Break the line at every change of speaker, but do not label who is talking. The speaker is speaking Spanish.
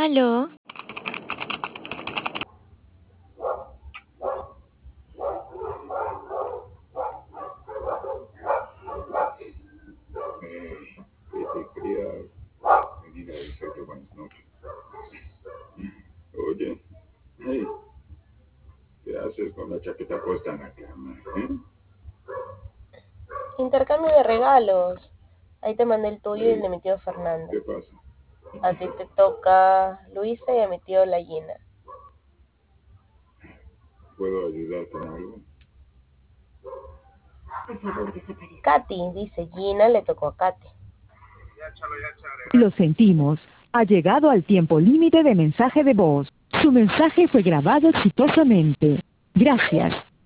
Aló,
Que te quería venir a decirte buenas noches. Oye, hey, ¿qué haces con la chaqueta puesta en la cama?
Intercambio de regalos. Ahí te mandé el tuyo y el
Hey,
de mi tío Fernando.
¿qué pasa?
A ti te toca Luisa y a mi tío la Gina.
¿Puedo ayudarte en algo?
Katy, dice Gina, le tocó a Katy.
Lo sentimos. Ha llegado al tiempo límite de mensaje de voz. Su mensaje fue grabado exitosamente. Gracias.